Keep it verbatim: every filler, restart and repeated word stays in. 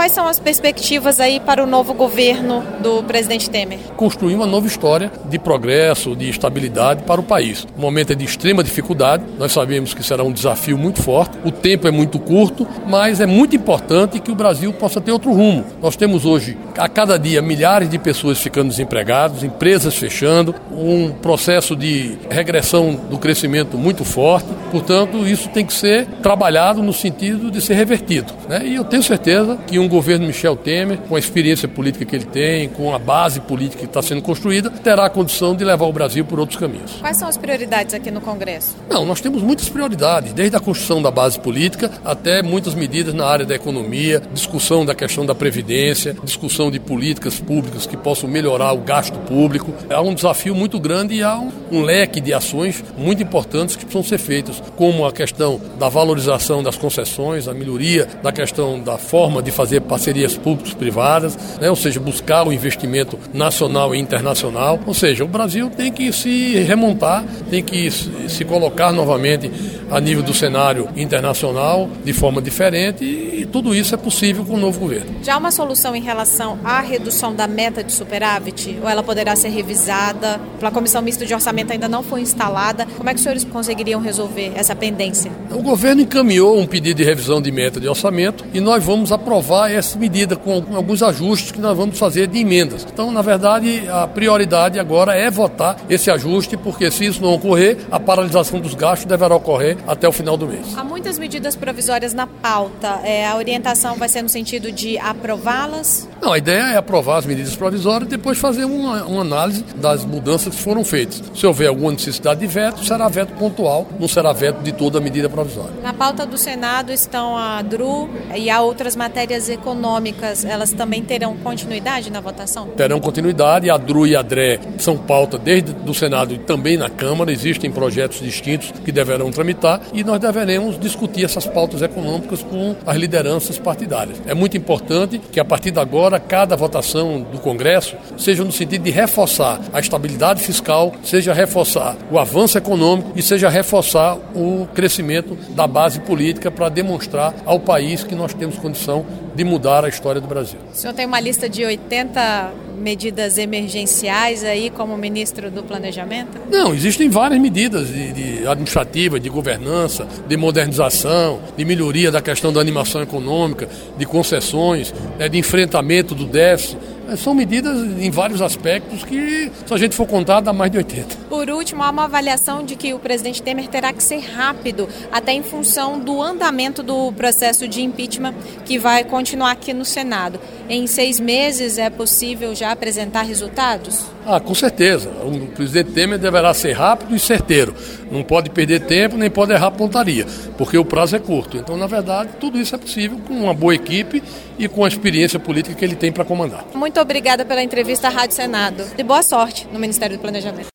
Quais são as perspectivas aí para o novo governo do presidente Temer? Construir uma nova história de progresso, de estabilidade para o país. O momento é de extrema dificuldade, nós sabemos que será um desafio muito forte, o tempo é muito curto, mas é muito importante que o Brasil possa ter outro rumo. Nós temos hoje, a cada dia, milhares de pessoas ficando desempregadas, empresas fechando, um processo de regressão do crescimento muito forte, portanto, isso tem que ser trabalhado no sentido de ser revertido, né? E eu tenho certeza que um governo Michel Temer, com a experiência política que ele tem, com a base política que está sendo construída, terá a condição de levar o Brasil por outros caminhos. Quais são as prioridades aqui no Congresso? Não, nós temos muitas prioridades, desde a construção da base política até muitas medidas na área da economia, discussão da questão da previdência, discussão de políticas públicas que possam melhorar o gasto público. Há um desafio muito grande e há um, um leque de ações muito importantes que precisam ser feitas, como a questão da valorização das concessões, a melhoria da questão da forma de fazer parcerias públicas-privadas, né? Ou seja, buscar o investimento nacional e internacional. Ou seja, o Brasil tem que se remontar, tem que se colocar novamente a nível do cenário internacional de forma diferente e tudo isso é possível com o novo governo. Já há uma solução em relação à redução da meta de superávit? Ou ela poderá ser revisada? A comissão mista de orçamento ainda não foi instalada. Como é que os senhores conseguiriam resolver essa pendência? O governo encaminhou um pedido de revisão de meta de orçamento e nós vamos aprovar essa medida com alguns ajustes que nós vamos fazer de emendas. Então, na verdade, a prioridade agora é votar esse ajuste, porque se isso não ocorrer, a paralisação dos gastos deverá ocorrer até o final do mês. Há muitas medidas provisórias na pauta. É, a orientação vai ser no sentido de aprová-las? Não, a ideia é aprovar as medidas provisórias e depois fazer uma, uma análise das mudanças que foram feitas. Se houver alguma necessidade de veto, será veto pontual, não será veto de toda a medida provisória. Na pauta do Senado estão a D R U e há outras matérias econômicas. Elas também terão continuidade na votação? Terão continuidade. A D R U e a D R E são pauta desde do Senado e também na Câmara. Existem projetos distintos que deverão tramitar e nós deveremos discutir essas pautas econômicas com as lideranças partidárias. É muito importante que a partir de agora cada votação do Congresso seja no sentido de reforçar a estabilidade fiscal, seja reforçar o avanço econômico e seja reforçar o crescimento da base política para demonstrar ao país que nós temos condição de mudar a história do Brasil. O senhor tem uma lista de oitenta medidas emergenciais aí como ministro do Planejamento? Não, existem várias medidas de, de administrativa, de governança, de modernização, de melhoria da questão da animação econômica, de concessões, né, de enfrentamento do déficit. São medidas em vários aspectos que, se a gente for contar, dá mais de oitenta. Por último, há uma avaliação de que o presidente Temer terá que ser rápido, até em função do andamento do processo de impeachment que vai continuar aqui no Senado. Em seis meses é possível já apresentar resultados? Ah, com certeza. O presidente Temer deverá ser rápido e certeiro. Não pode perder tempo, nem pode errar pontaria, porque o prazo é curto. Então, na verdade, tudo isso é possível com uma boa equipe e com a experiência política que ele tem para comandar. Muito obrigada pela entrevista à Rádio Senado. E boa sorte no Ministério do Planejamento.